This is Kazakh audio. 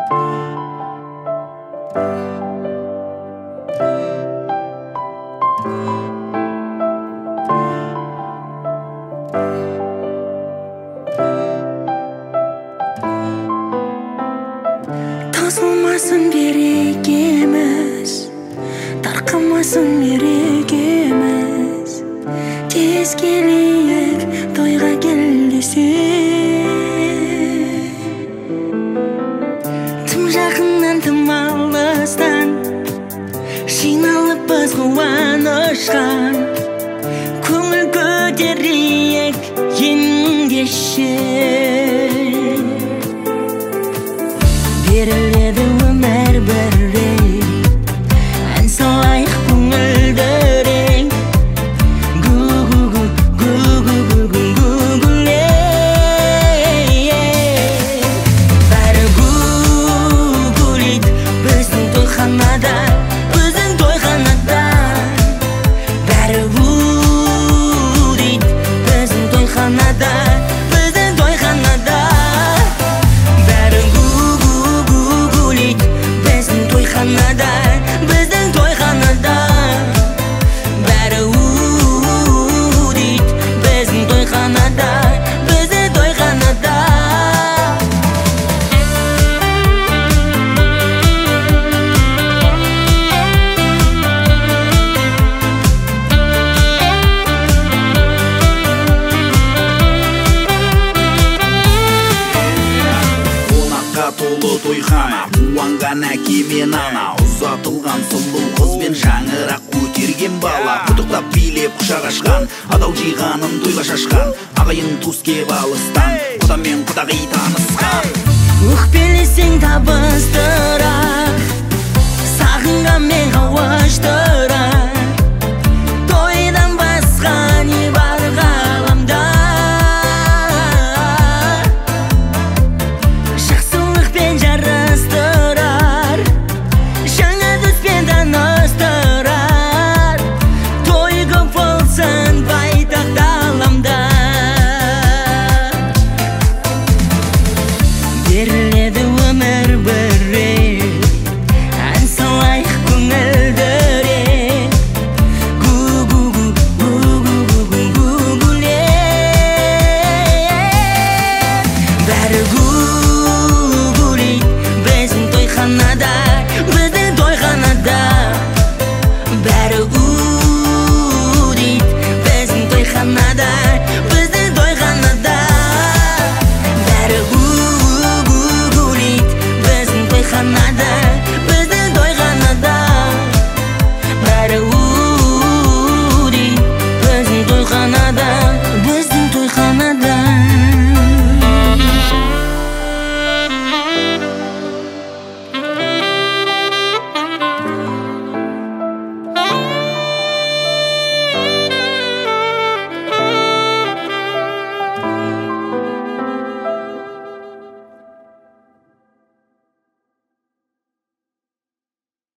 Tozulmasın berекеміз, тарқамасын мерекеміз. Тез келейік тойға кел десең. Тым жақыннан тым алыстан жиналыппыз қуанышқа. Көңіл көтерейік ендеше. Беріледі өмір бір рет, ән салайық көңілдірек. Бәрі гу-гулейді біздің тойханада, біздің тойханада. Бәрі гу-дейді біздің тойханада, біздің тойханада. Бәрі гу-гулейді біздің тойханада, біздің тойханада. Бәрі гу-дейді біздің тойханада, біздің тойханада. Қонаққа толы тойхана, қуанған әке мен ана, ұзатылған сұлу қыз бен шаңырақ көтерген бала. Құттықтап билеп құшақ ашқан, адал жиғанын тойға шашқан, ағайын туыс кеп алыстан, құда мен құдағи танысқан. Өкпелесең табыстырар, сағынған мен қауыштырар. Тойдан басқа не бар ғаламда? Жақсылықпен жарастырар, жаңа дуспен таныстырар. Той көп болсын байтақ даламда. Беріледі өмір бір рет, ән салайық көңілдірек. Бәрі гу-гулейді біздің тойханада, біздің тойханада. Бәрі гу-дейді біздің тойханада, біздің тойханада. Бәрі гу-гулейді біздің тойханада,